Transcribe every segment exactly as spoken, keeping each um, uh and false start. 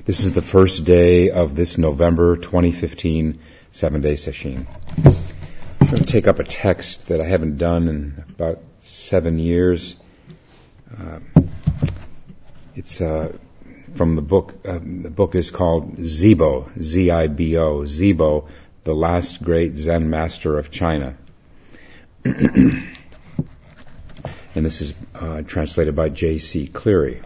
This is the first day of this November twenty fifteen seven-day session. I'm going to take up a text that I haven't done in about seven years. Uh, it's uh, from the book. Uh, the book is called Zibo, Z I B O, Zibo, the last great Zen master of China. And this is uh, translated by J C Cleary.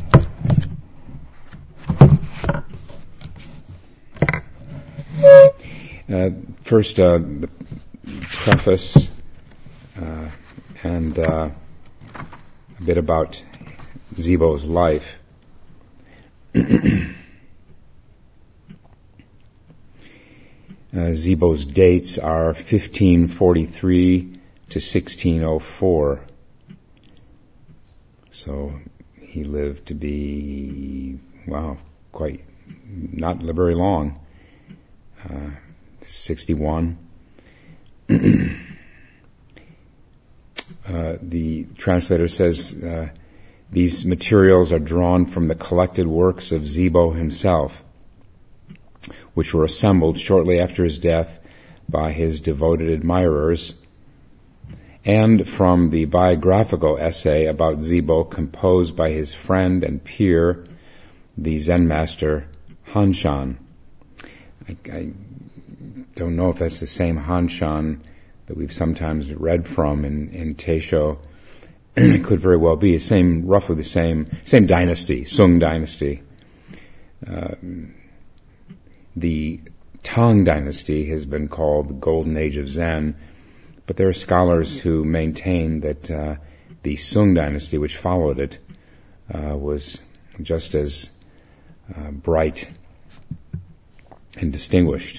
Uh, first, uh, the preface uh, and uh, a bit about Zibo's life. uh, Zibo's dates are fifteen forty-three to sixteen oh four. So he lived to be, wow, quite not very long. Uh, sixty-one. uh, the translator says uh, these materials are drawn from the collected works of Zibo himself, which were assembled shortly after his death by his devoted admirers, and from the biographical essay about Zibo composed by his friend and peer, the Zen master Han Shan. I, I don't know if that's the same Han Shan that we've sometimes read from in, in Taisho. It could very well be. Same, roughly the same, same dynasty, Sung dynasty. Uh, the Tang dynasty has been called the Golden Age of Zen, but there are scholars who maintain that uh, the Sung dynasty, which followed it, uh, was just as uh, bright and distinguished.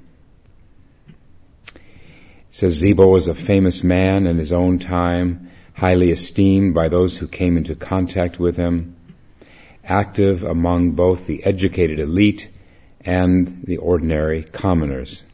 It says Zibo was a famous man in his own time, highly esteemed by those who came into contact with him, active among both the educated elite and the ordinary commoners.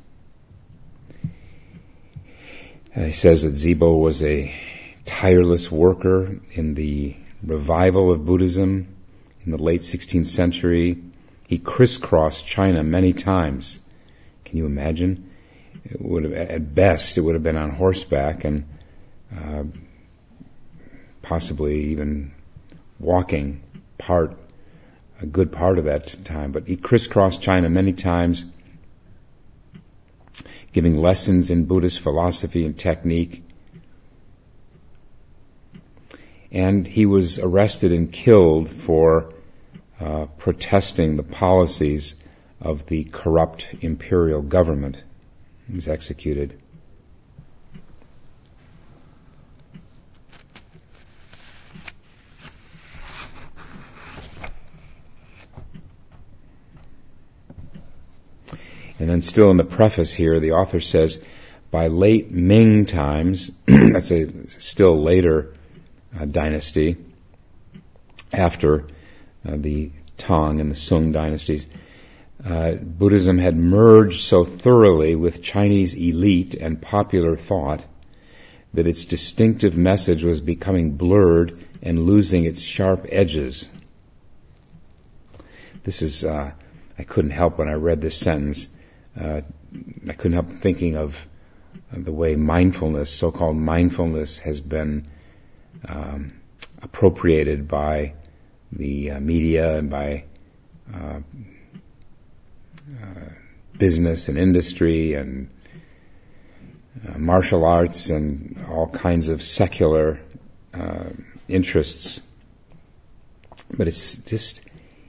Uh, he says that Zibo was a tireless worker in the revival of Buddhism in the late sixteenth century. He crisscrossed China many times. Can you imagine? It would have, at best, it would have been on horseback and uh, possibly even walking part, a good part of that time. But he crisscrossed China many times, giving lessons in Buddhist philosophy and technique. And he was arrested and killed for uh, protesting the policies of the corrupt imperial government. He was executed. And then still in the preface here, the author says, by late Ming times, that's a still later uh, dynasty, after uh, the Tang and the Sung dynasties, uh, Buddhism had merged so thoroughly with Chinese elite and popular thought that its distinctive message was becoming blurred and losing its sharp edges. This is, uh, I couldn't help when I read this sentence, Uh, I couldn't help thinking of uh, the way mindfulness, so-called mindfulness, has been um, appropriated by the uh, media and by uh, uh, business and industry and uh, martial arts and all kinds of secular uh, interests. But it's just...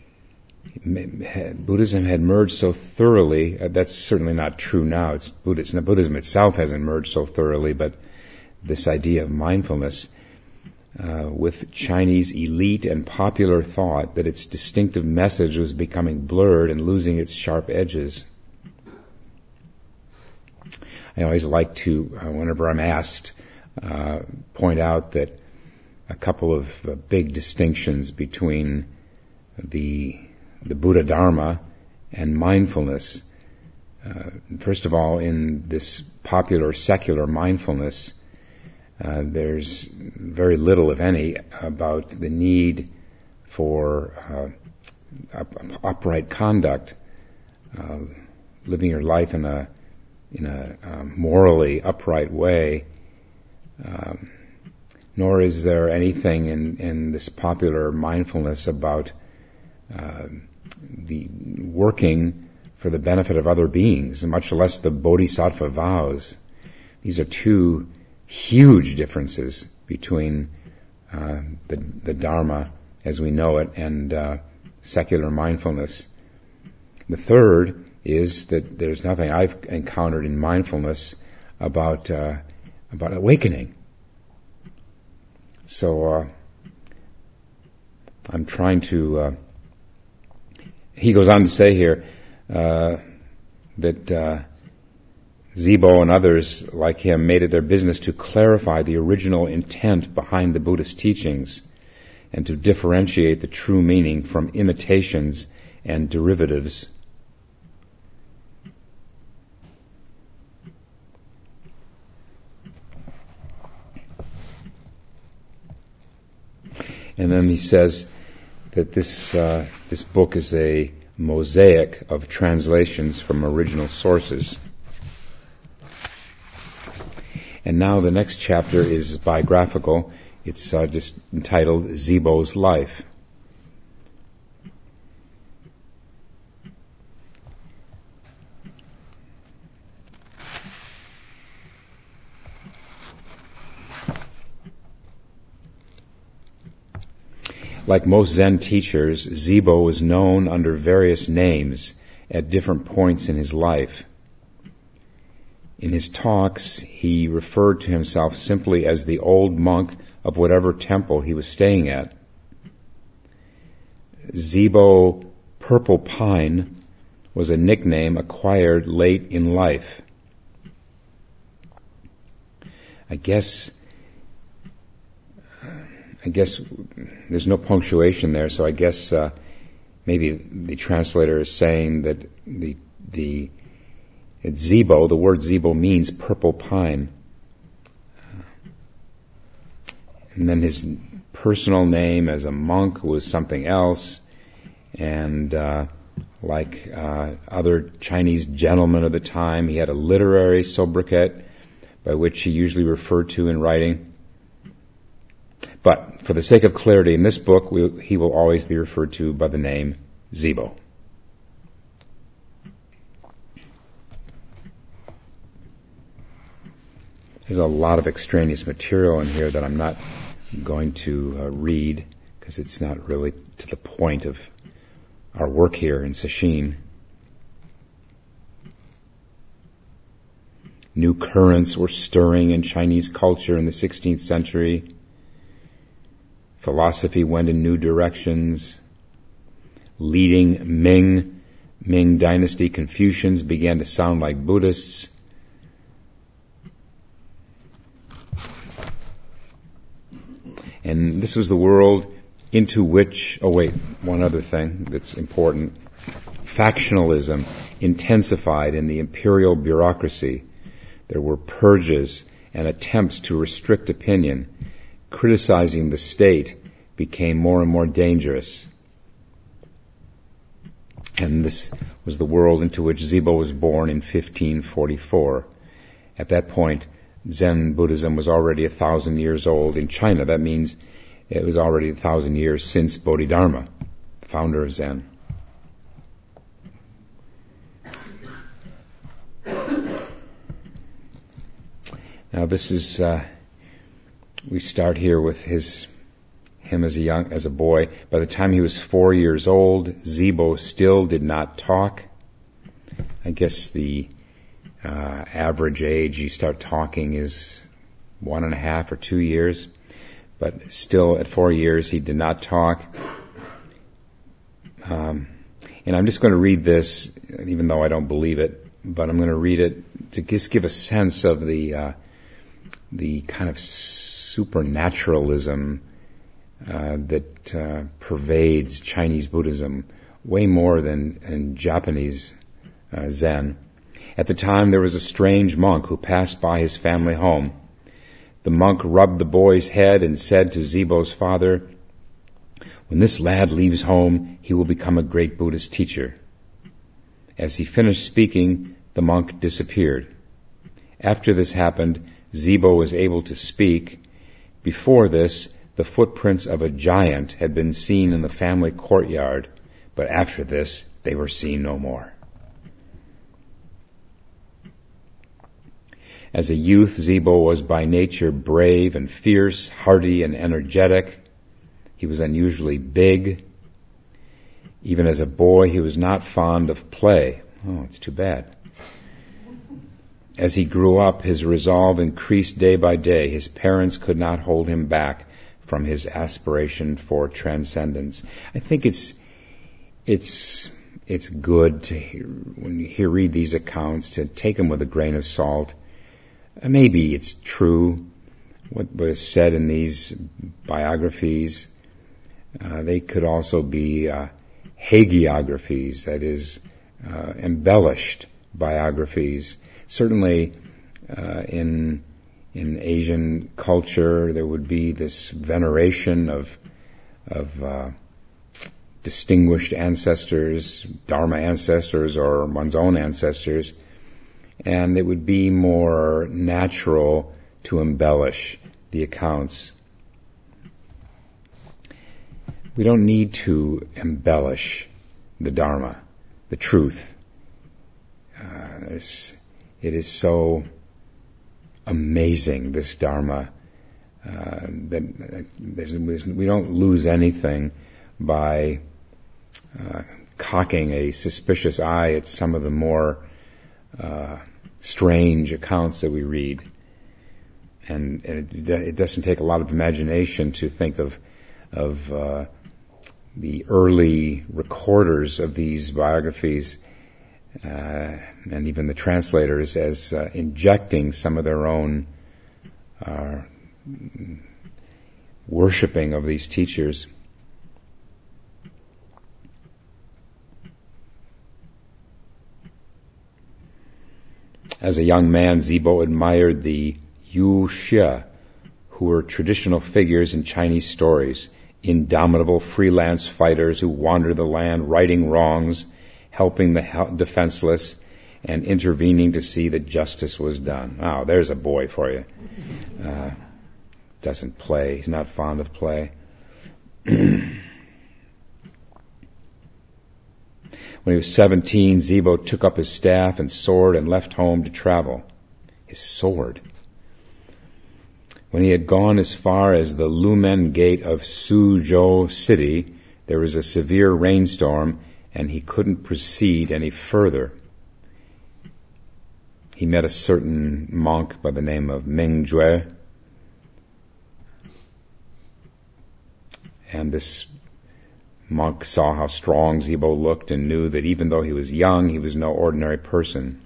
Buddhism had merged so thoroughly. Uh, that's certainly not true now. It's Buddhism. Buddhism itself hasn't merged so thoroughly, but this idea of mindfulness uh, with Chinese elite and popular thought, that its distinctive message was becoming blurred and losing its sharp edges. I always like to, uh, whenever I'm asked, uh, point out that a couple of uh, big distinctions between the the Buddha Dharma and mindfulness. Uh, first of all, in this popular secular mindfulness, uh, there's very little, if any, about the need for uh, up, upright conduct, uh, living your life in a in a um, morally upright way. Um, nor is there anything in, in this popular mindfulness about uh, the working for the benefit of other beings, much less the bodhisattva vows. These are two huge differences between uh, the, the Dharma as we know it and uh, secular mindfulness. The third is that there's nothing I've encountered in mindfulness about uh, about awakening. So uh, I'm trying to. Uh, he goes on to say here uh, that uh, Zibo and others like him made it their business to clarify the original intent behind the Buddhist teachings and to differentiate the true meaning from imitations and derivatives. And then he says that this uh, this book is a mosaic of translations from original sources. And now the next chapter is biographical. It's uh, just entitled Zibo's Life. Like most Zen teachers, Zibo was known under various names at different points in his life. In his talks, he referred to himself simply as the old monk of whatever temple he was staying at. Zibo Purple Pine was a nickname acquired late in life. I guess I guess there's no punctuation there, so I guess uh, maybe the translator is saying that the the it's Zibo, the word Zibo means purple pine. Uh, and then his personal name as a monk was something else, and uh, like uh, other Chinese gentlemen of the time, he had a literary sobriquet by which he usually referred to in writing. But for the sake of clarity, in this book, we, he will always be referred to by the name Zibo. There's a lot of extraneous material in here that I'm not going to uh, read because it's not really to the point of our work here in Sesshin. New currents were stirring in Chinese culture in the sixteenth century. Philosophy went in new directions. Leading Ming, Ming Dynasty Confucians began to sound like Buddhists. And this was the world into which, oh wait, one other thing that's important. Factionalism intensified in the imperial bureaucracy. There were purges and attempts to restrict opinion. Criticizing the state became more and more dangerous. And this was the world into which Zibo was born in fifteen forty-four. At that point, Zen Buddhism was already a thousand years old in China. That means it was already a thousand years since Bodhidharma, founder of Zen. Now this is, uh, we start here with his, him as a young, as a boy. By the time he was four years old, Zibo still did not talk. I guess the uh, average age you start talking is one and a half or two years. But still at four years he did not talk. Um, and I'm just going to read this, even though I don't believe it, but I'm going to read it to just give a sense of the uh, the kind of supernaturalism uh, that uh, pervades Chinese Buddhism way more than in Japanese uh, Zen. At the time, there was a strange monk who passed by his family home. The monk rubbed the boy's head and said to Zibo's father, When this lad leaves home, he will become a great Buddhist teacher. As he finished speaking, the monk disappeared. After this happened, Zibo was able to speak. Before this, the footprints of a giant had been seen in the family courtyard, but after this, they were seen no more. As a youth, Zibo was by nature brave and fierce, hardy and energetic. He was unusually big. Even as a boy, he was not fond of play. Oh, it's too bad. As he grew up, his resolve increased day by day. His parents could not hold him back from his aspiration for transcendence. I think it's it's it's good to hear, when you hear read these accounts, to take them with a grain of salt. Maybe it's true what was said in these biographies. Uh, they could also be uh, hagiographies, that is, uh, embellished biographies. Certainly, uh, in in Asian culture, there would be this veneration of of uh, distinguished ancestors, Dharma ancestors, or one's own ancestors, and it would be more natural to embellish the accounts. We don't need to embellish the Dharma, the truth. Uh, it is so amazing, this Dharma, uh, that there's, we don't lose anything by uh, cocking a suspicious eye at some of the more uh, strange accounts that we read. And, and it, it doesn't take a lot of imagination to think of of uh, the early recorders of these biographies, uh, and even the translators, as uh, injecting some of their own uh, worshipping of these teachers. As a young man, Zibo admired the Yu Xie, who were traditional figures in Chinese stories, indomitable freelance fighters who wander the land righting wrongs, helping the defenseless, and intervening to see that justice was done. Oh, there's a boy for you. Uh, doesn't play. He's not fond of play. When he was seventeen, Zibo took up his staff and sword and left home to travel. His sword. When he had gone as far as the Lumen gate of Suzhou city, there was a severe rainstorm, and he couldn't proceed any further. He met a certain monk by the name of Ming Jue, and this monk saw how strong Zibo looked and knew that even though he was young, he was no ordinary person.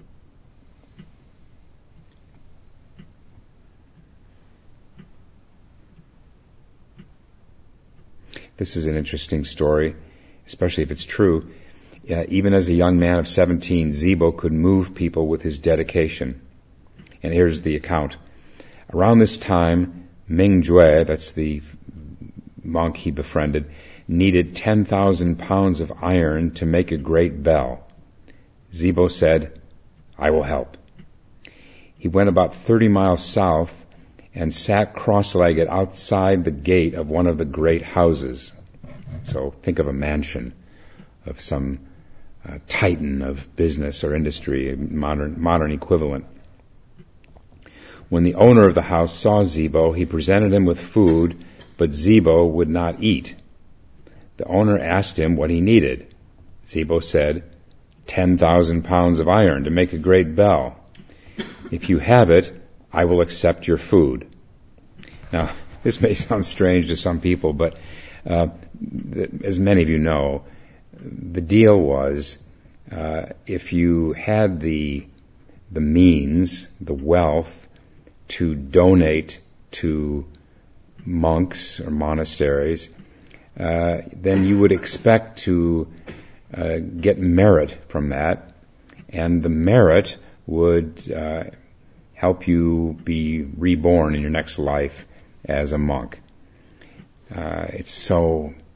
This is an interesting story, especially if it's true. Uh, even as a young man of seventeen, Zibo could move people with his dedication. And here's the account. Around this time, Ming Jue, that's the monk he befriended, needed ten thousand pounds of iron to make a great bell. Zibo said, "I will help." He went about thirty miles south and sat cross-legged outside the gate of one of the great houses. So think of a mansion of some uh, titan of business or industry, a modern, modern equivalent. When the owner of the house saw Zibo, he presented him with food, but Zibo would not eat. The owner asked him what he needed. Zibo said, ten thousand pounds of iron to make a great bell. If you have it, I will accept your food. Now, this may sound strange to some people, but uh, th- as many of you know, the deal was uh, if you had the the means, the wealth, to donate to monks or monasteries, uh, then you would expect to uh, get merit from that, and the merit would uh, help you be reborn in your next life as a monk. Uh, it's so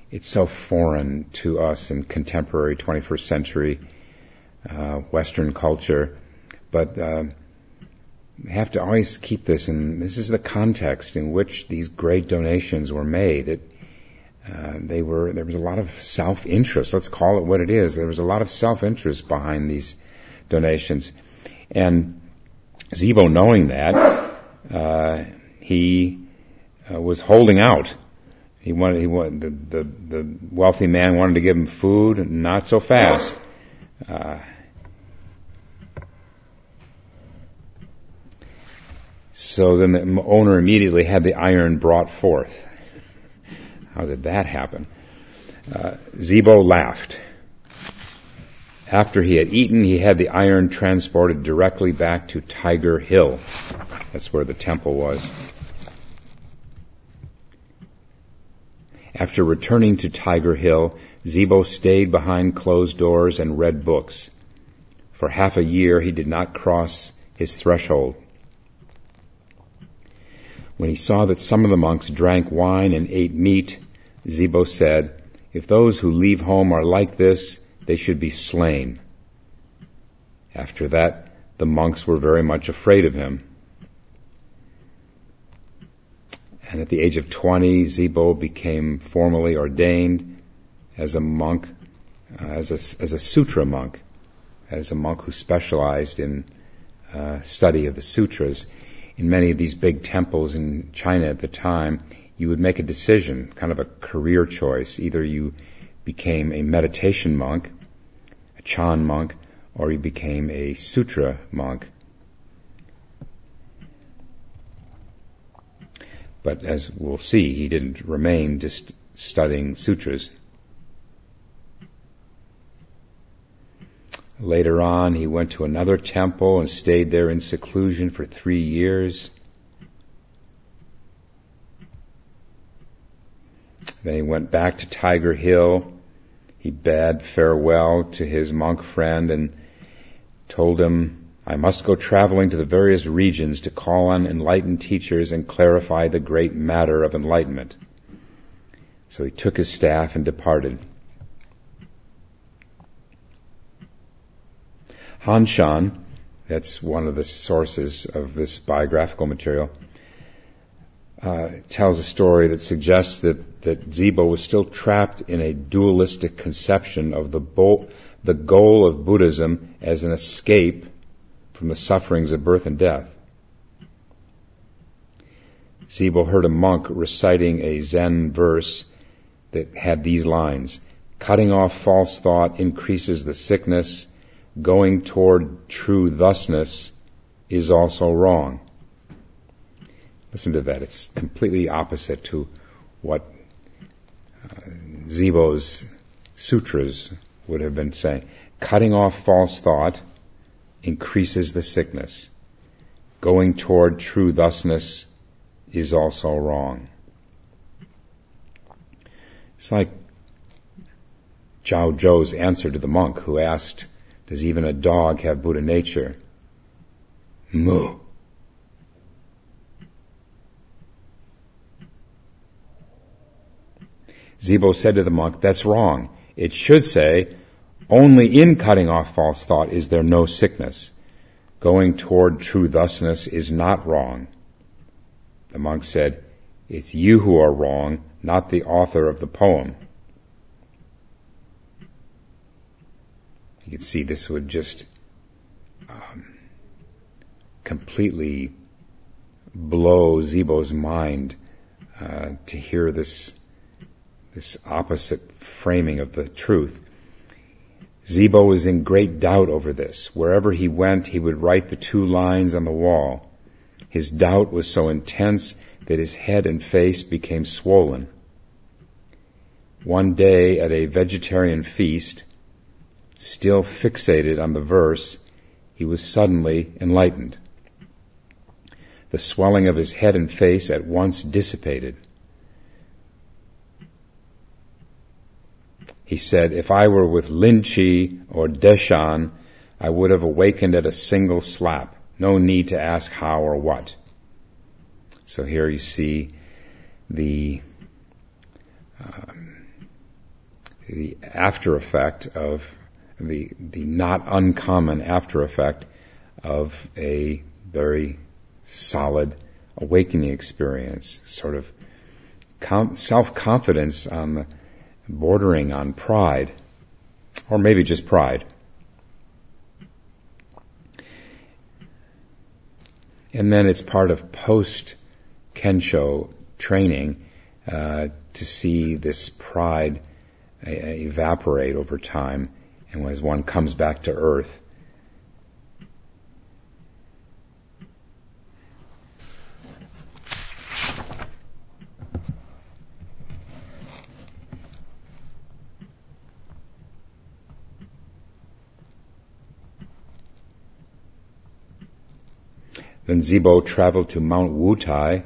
it's so foreign to us in contemporary twenty-first century uh, Western culture. But uh, we have to always keep this, and this is the context in which these great donations were made. It, uh, they were there was a lot of self-interest. Let's call it what it is. There was a lot of self-interest behind these donations, and Zibo, knowing that, uh, he uh, was holding out. He wanted, he wanted the, the the wealthy man wanted to give him food, not so fast. Uh, so then the owner immediately had the iron brought forth. How did that happen? Uh, Zibo laughed. After he had eaten, he had the iron transported directly back to Tiger Hill. That's where the temple was. After returning to Tiger Hill, Zibo stayed behind closed doors and read books. For half a year, he did not cross his threshold. When he saw that some of the monks drank wine and ate meat, Zibo said, "If those who leave home are like this, they should be slain." After that, the monks were very much afraid of him. And at the age of twenty, Zibo became formally ordained as a monk, uh, as a as a sutra monk, as a monk who specialized in uh, study of the sutras. In many of these big temples in China at the time, you would make a decision, kind of a career choice. Either you became a meditation monk, a Chan monk, or you became a sutra monk. But as we'll see, he didn't remain just studying sutras. Later on, he went to another temple and stayed there in seclusion for three years. Then he went back to Tiger Hill. He bade farewell to his monk friend and told him, "I must go traveling to the various regions to call on enlightened teachers and clarify the great matter of enlightenment." So he took his staff and departed. Han Shan, that's one of the sources of this biographical material, uh, tells a story that suggests that, that Zibo was still trapped in a dualistic conception of the, bo- the goal of Buddhism as an escape from the sufferings of birth and death. Zibo heard a monk reciting a Zen verse that had these lines: "Cutting off false thought increases the sickness. Going toward true thusness is also wrong." Listen to that. It's completely opposite to what uh, Zibo's sutras would have been saying. Cutting off false thought increases the sickness. Going toward true thusness is also wrong. It's like Zhao Zhou's answer to the monk who asked, "Does even a dog have Buddha nature?" Moo. Zibo said to the monk, "That's wrong. It should say, only in cutting off false thought is there no sickness. Going toward true thusness is not wrong." The monk said, "It's you who are wrong, not the author of the poem." You can see this would just um, completely blow Zibo's mind uh, to hear this this opposite framing of the truth. Zibo was in great doubt over this. Wherever he went, he would write the two lines on the wall. His doubt was so intense that his head and face became swollen. One day at a vegetarian feast, still fixated on the verse, he was suddenly enlightened. The swelling of his head and face at once dissipated. He said, "If I were with Lin Chi or Deshan, I would have awakened at a single slap. No need to ask how or what." So here you see the um, the after effect of the the not uncommon after effect of a very solid awakening experience, sort of com- self-confidence on the bordering on pride, or maybe just pride. And then it's part of post-Kensho training uh, to see this pride uh, evaporate over time, and as one comes back to earth. Then Zibo traveled to Mount Wutai.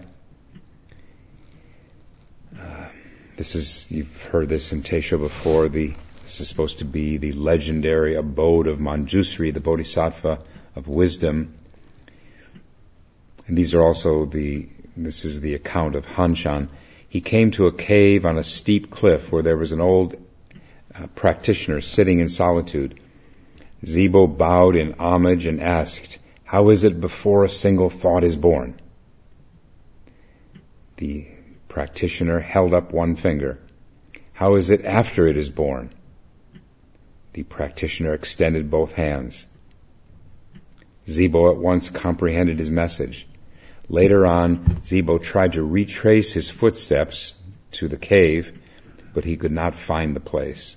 Uh, this is, you've heard this in Teisho before, the, this is supposed to be the legendary abode of Manjusri, the Bodhisattva of wisdom. And these are also the, this is the account of Hanshan. He came to a cave on a steep cliff where there was an old uh, practitioner sitting in solitude. Zibo bowed in homage and asked, "How is it before a single thought is born?" The practitioner held up one finger. "How is it after it is born?" The practitioner extended both hands. Zibo at once comprehended his message. Later on, Zibo tried to retrace his footsteps to the cave, but he could not find the place.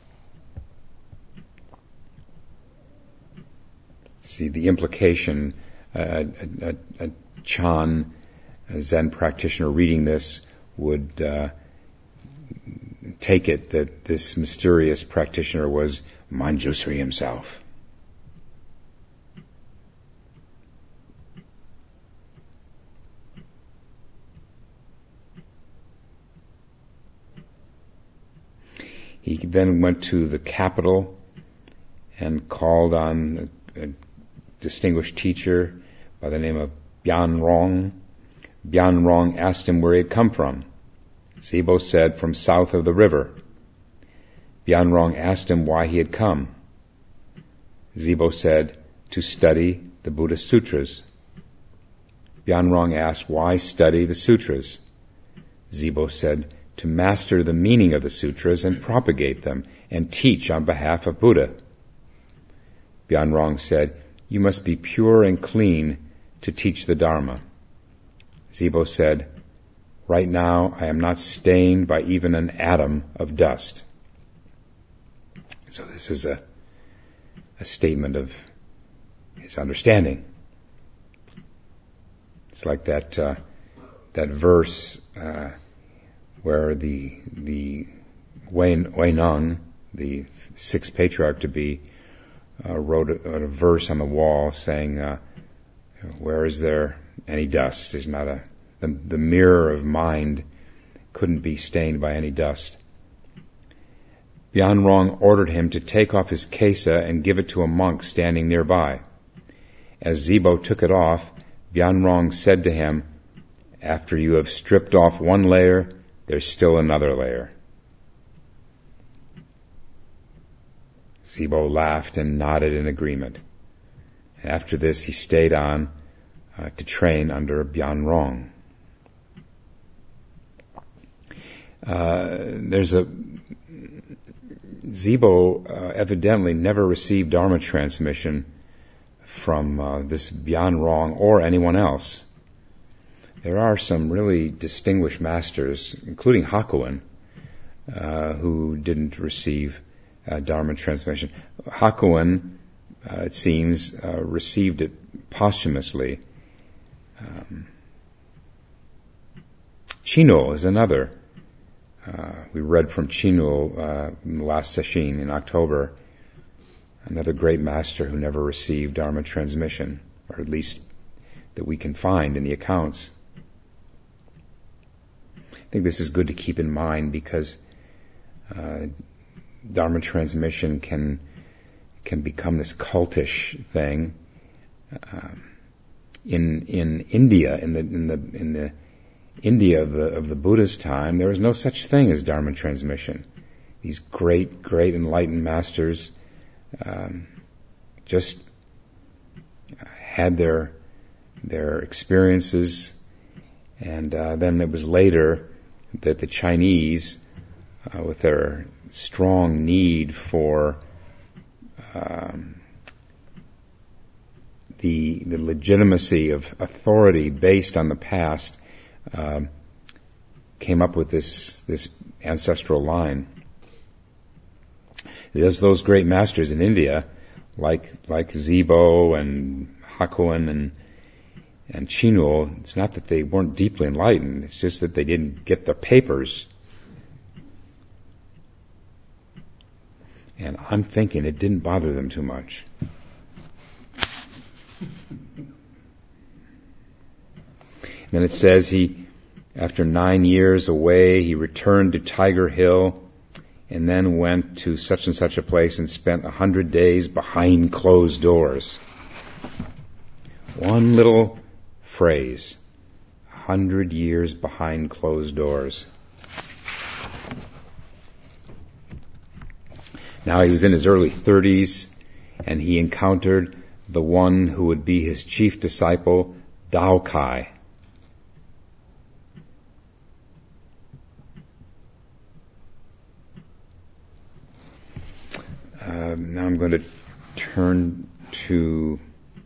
See the implication, uh, a, a, a Chan, a Zen practitioner reading this would uh, take it that this mysterious practitioner was Manjusri himself. He then went to the capital and called on a, a distinguished teacher by the name of Bianrong. Bianrong asked him where he had come from. Zibo said, "From south of the river." Bianrong asked him why he had come. Zibo said, "To study the Buddhist sutras." Bianrong asked, "Why study the sutras?" Zibo said, "To master the meaning of the sutras and propagate them and teach on behalf of Buddha." Bianrong said, "You must be pure and clean to teach the Dharma." Zibo said, "Right now I am not stained by even an atom of dust." So this is a, a statement of his understanding. It's like that uh, that verse uh, where the the Huineng, the sixth patriarch to be, Uh, wrote a, a verse on the wall saying, uh, "Where is there any dust? There's not a the, the mirror of mind couldn't be stained by any dust." Bianrong ordered him to take off his kesa and give it to a monk standing nearby. As Zibo took it off, Bianrong said to him, "After you have stripped off one layer, there's still another layer." Zibo laughed and nodded in agreement. And after this, he stayed on uh, to train under Bianrong. Uh, there's a Zibo uh, evidently never received Dharma transmission from uh, this Bianrong or anyone else. There are some really distinguished masters, including Hakuin, uh, who didn't receive Uh, Dharma transmission. Hakuin, uh, it seems, uh, received it posthumously. Um, Chinul is another. Uh, we read from Chinul uh, in the last session in October. Another great master who never received Dharma transmission, or at least that we can find in the accounts. I think this is good to keep in mind because uh, Dharma transmission can can become this cultish thing. Um, in in India, in the in the in the India of the of the Buddha's time, there was no such thing as Dharma transmission. these great, great enlightened masters um, just had their their experiences, and uh, then it was later that the Chinese, uh, with their strong need for um, the the legitimacy of authority based on the past, um, came up with this this ancestral line. There's those great masters in India, like like Zibo and Hakuin and and Chinul. It's not that they weren't deeply enlightened; it's just that they didn't get the papers. And I'm thinking it didn't bother them too much. And then it says he, after nine years away, he returned to Tiger Hill and then went to such and such a place and spent a hundred days behind closed doors. One little phrase, a hundred years behind closed doors. Now he was in his early thirties, and he encountered the one who would be his chief disciple, Dao Kai. Uh, now I'm going to turn to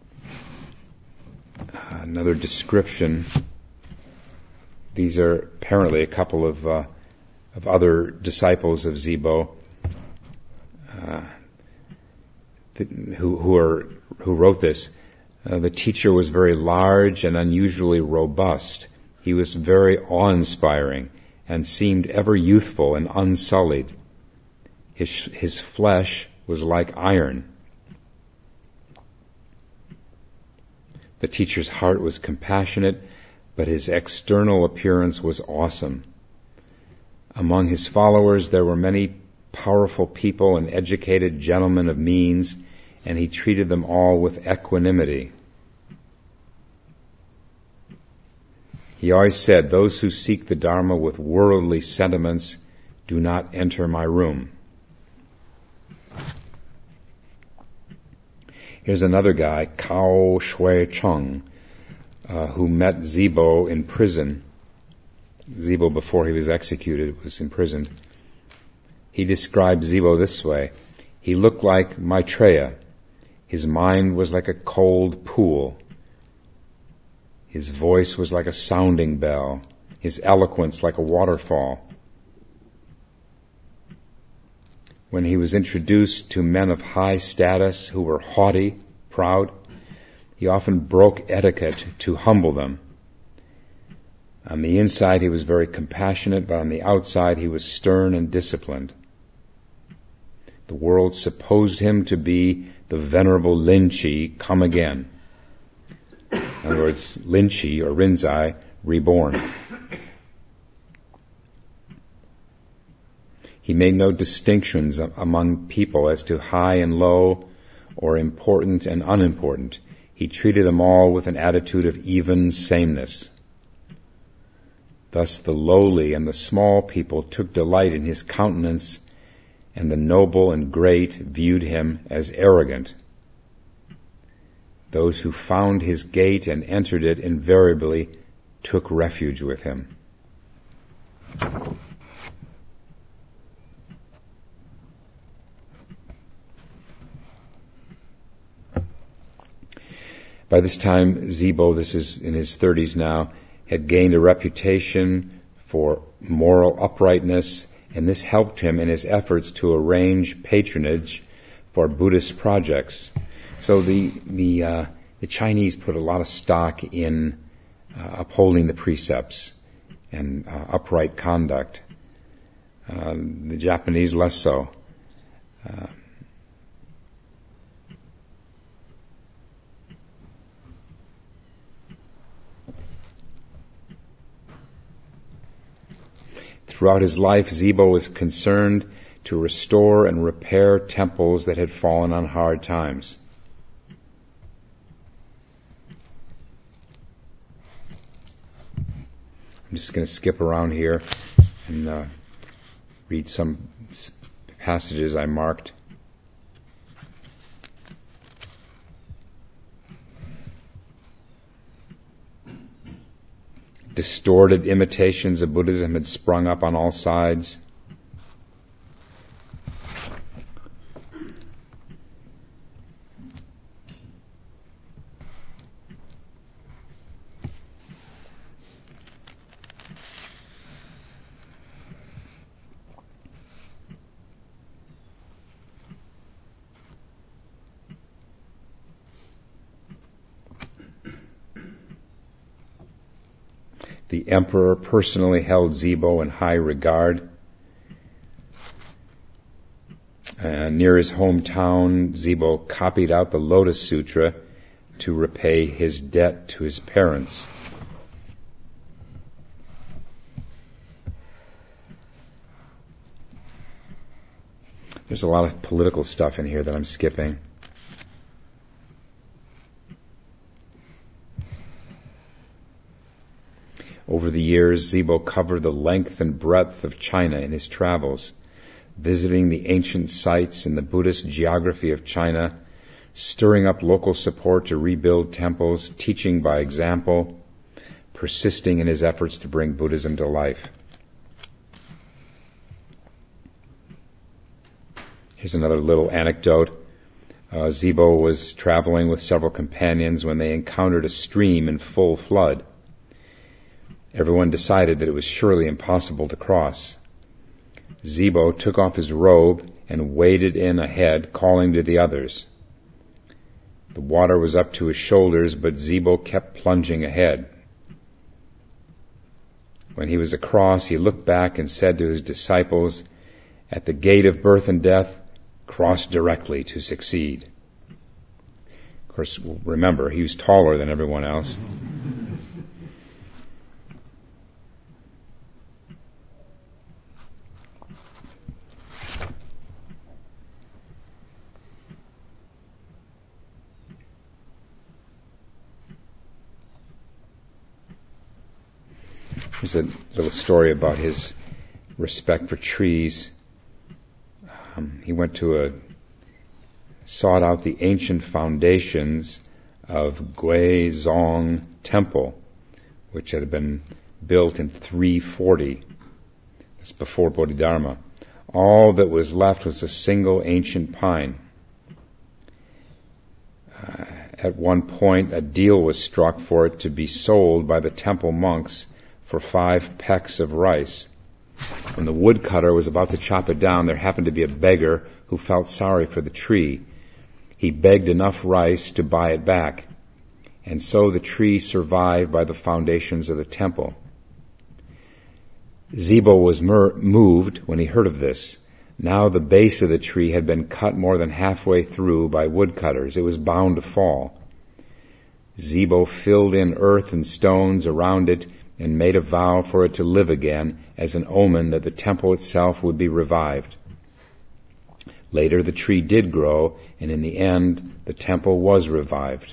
another description. These are apparently a couple of uh, of other disciples of Zibo. Uh, who, who are who wrote this. Uh, the teacher was very large and unusually robust. He was very awe-inspiring and seemed ever youthful and unsullied. His his flesh was like iron. The teacher's heart was compassionate, but his external appearance was awesome. Among his followers there were many powerful people and educated gentlemen of means, and he treated them all with equanimity. He always said, "Those who seek the Dharma with worldly sentiments do not enter my room." Here's another guy, Cao Shui Cheng, uh, who met Zibo in prison. Zibo, before he was executed, was imprisoned. He described Zibo this way: he looked like Maitreya. His mind was like a cold pool. His voice was like a sounding bell. His eloquence like a waterfall. When he was introduced to men of high status who were haughty, proud, he often broke etiquette to humble them. On the inside he was very compassionate, but on the outside he was stern and disciplined. The world supposed him to be the venerable Linchi come again. In other words, Linchi, or Rinzai, reborn. He made no distinctions among people as to high and low, or important and unimportant. He treated them all with an attitude of even sameness. Thus the lowly and the small people took delight in his countenance, and the noble and great viewed him as arrogant. Those who found his gate and entered it invariably took refuge with him. By this time, Zibo, this is in his thirties now, had gained a reputation for moral uprightness, and this helped him in his efforts to arrange patronage for Buddhist projects. So the the uh, the Chinese put a lot of stock in uh, upholding the precepts and uh, upright conduct. Uh, the Japanese less so. Uh, Throughout his life, Zibo was concerned to restore and repair temples that had fallen on hard times. I'm just going to skip around here and uh, read some passages I marked. Distorted imitations of Buddhism had sprung up on all sides. The emperor personally held Zibo in high regard. Uh, near his hometown, Zibo copied out the Lotus Sutra to repay his debt to his parents. There's a lot of political stuff in here that I'm skipping. Over the years, Zibo covered the length and breadth of China in his travels, visiting the ancient sites in the Buddhist geography of China, stirring up local support to rebuild temples, teaching by example, persisting in his efforts to bring Buddhism to life. Here's another little anecdote. Uh, Zibo was traveling with several companions when they encountered a stream in full flood. Everyone decided that it was surely impossible to cross. Zibo took off his robe and waded in ahead, calling to the others. The water was up to his shoulders, but Zibo kept plunging ahead. When he was across, he looked back and said to his disciples, "At the gate of birth and death, cross directly to succeed." Of course, remember, he was taller than everyone else. There's a little story about his respect for trees. Um, he went to a, sought out the ancient foundations of Guizhong Temple, which had been built in three forty. That's before Bodhidharma. All that was left was a single ancient pine. Uh, at one point, a deal was struck for it to be sold by the temple monks for five pecks of rice. When the woodcutter was about to chop it down, there happened to be a beggar who felt sorry for the tree. He begged enough rice to buy it back, and so the tree survived by the foundations of the temple. Zibo was mer- moved when he heard of this. Now the base of the tree had been cut more than halfway through by woodcutters. It was bound to fall. Zibo filled in earth and stones around it and made a vow for it to live again as an omen that the temple itself would be revived. Later the tree did grow, and in the end the temple was revived.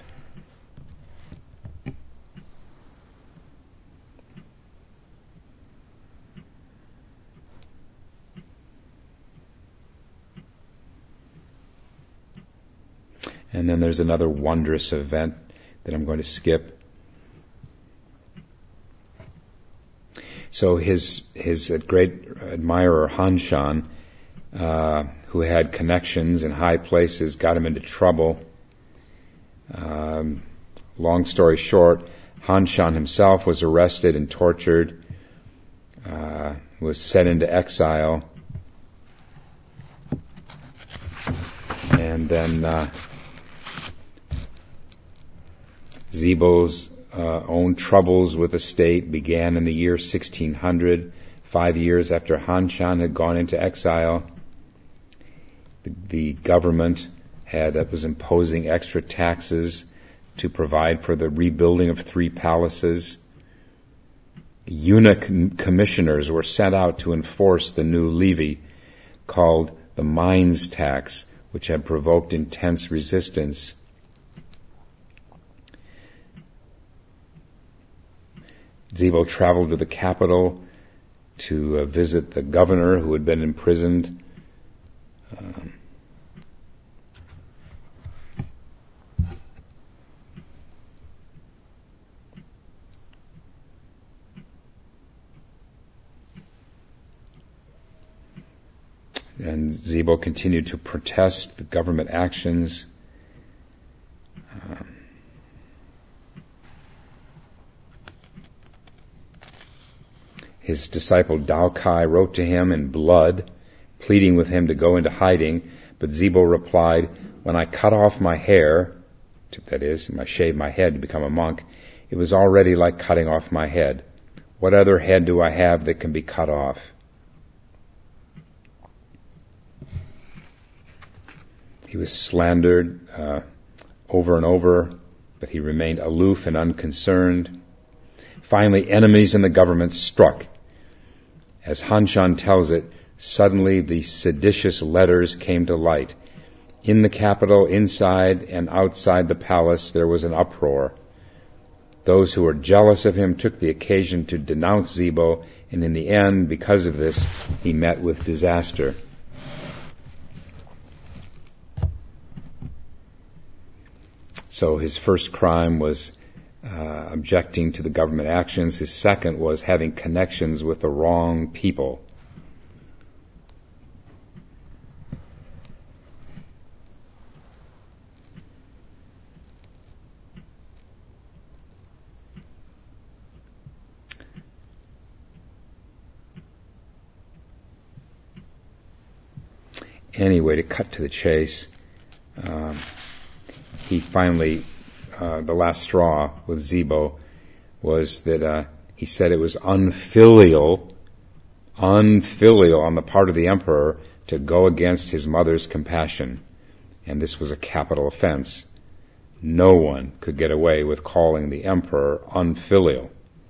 And then there's another wondrous event that I'm going to skip. So his his great admirer Han Shan, uh, who had connections in high places, got him into trouble. Um, long story short, Han Shan himself was arrested and tortured, uh, was sent into exile, and then uh, Zibo's Uh, own troubles with the state began in the year sixteen hundred, five years after Han Shan had gone into exile. The, the government had that was imposing extra taxes to provide for the rebuilding of three palaces. Eunuch commissioners were sent out to enforce the new levy called the mines tax, which had provoked intense resistance. Zibo traveled to the capital to uh, visit the governor who had been imprisoned. Um, And Zibo continued to protest the government actions. Um, his disciple Dalkai wrote to him in blood, pleading with him to go into hiding, but Zibo replied, "When I cut off my hair, that is, I shaved my head to become a monk, it was already like cutting off my head. What other head do I have that can be cut off?" He was slandered uh, over and over, but he remained aloof and unconcerned. Finally, enemies in the government struck. As Hanshan tells it, suddenly the seditious letters came to light. In the capital, inside and outside the palace, there was an uproar. Those who were jealous of him took the occasion to denounce Zibo, and in the end, because of this, he met with disaster. So his first crime was uh, objecting to the government actions. His second was having connections with the wrong people. Anyway, to cut to the chase, um, he finally, uh, the last straw with Zibo was that uh, he said it was unfilial, unfilial on the part of the emperor to go against his mother's compassion. And this was a capital offense. No one could get away with calling the emperor unfilial.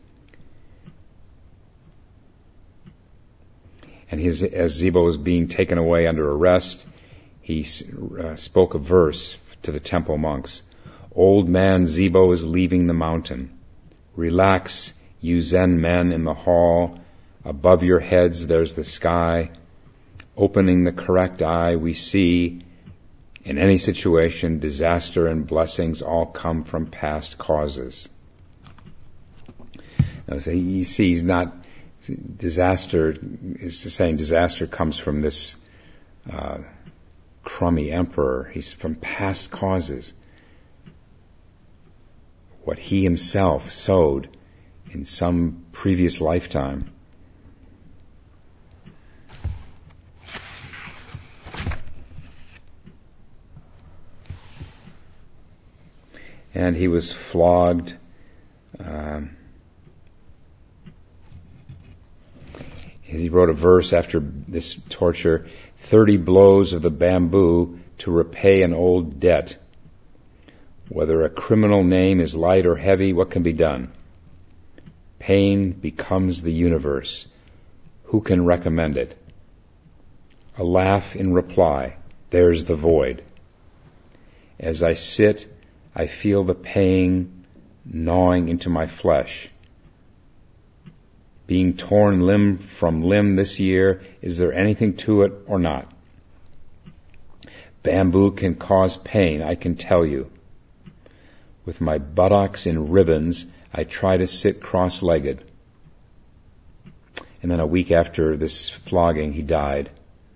And his, as Zibo was being taken away under arrest, he uh, spoke a verse to the temple monks. "Old man Zibo is leaving the mountain. Relax, you Zen men in the hall. Above your heads there's the sky. Opening the correct eye, we see, in any situation, disaster and blessings all come from past causes." Now, so you see, he's not, disaster, is saying disaster comes from this uh, crummy emperor. He's from past causes. What he himself sowed in some previous lifetime. And he was flogged. Um, he wrote a verse after this torture: thirty blows of the bamboo to repay an old debt. Whether a criminal name is light or heavy, what can be done? Pain becomes the universe. Who can recommend it? A laugh in reply. There's the void. As I sit, I feel the pain gnawing into my flesh. Being torn limb from limb this year, is there anything to it or not? Bamboo can cause pain, I can tell you. With my buttocks in ribbons, I try to sit cross-legged. And then a week after this flogging, he died.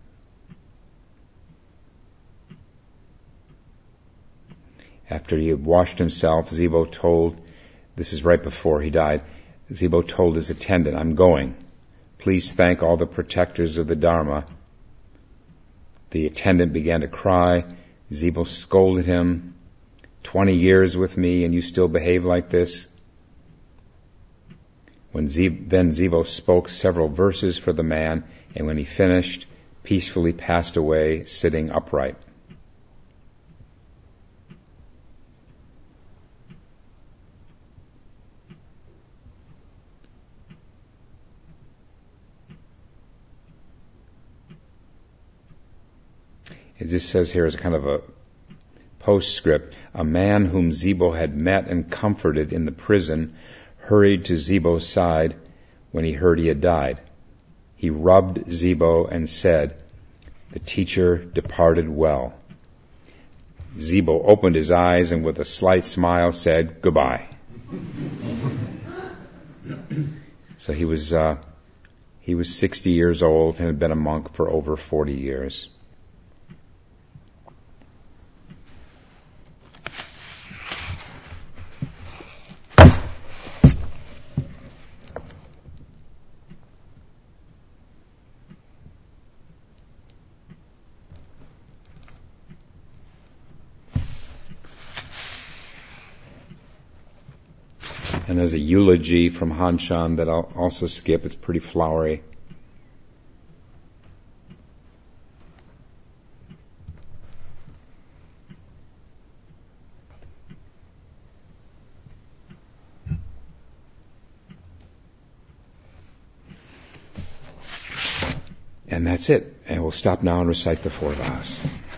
After he had washed himself, Zibo told, this is right before he died, Zibo told his attendant, "I'm going. Please thank all the protectors of the Dharma." The attendant began to cry. Zibo scolded him. Twenty years with me and you still behave like this? When Zib- then Zibo spoke several verses for the man, and when he finished, peacefully passed away, sitting upright. It just says here as kind of a postscript, a man whom Zibo had met and comforted in the prison hurried to Zibo's side when he heard he had died. He rubbed Zibo and said, The teacher departed well. Zibo opened his eyes and with a slight smile said, "Goodbye." So he was uh, he was sixty years old and had been a monk for over forty years. And there's a eulogy from Hanshan that I'll also skip. It's pretty flowery. And that's it. And we'll stop now and recite the four vows.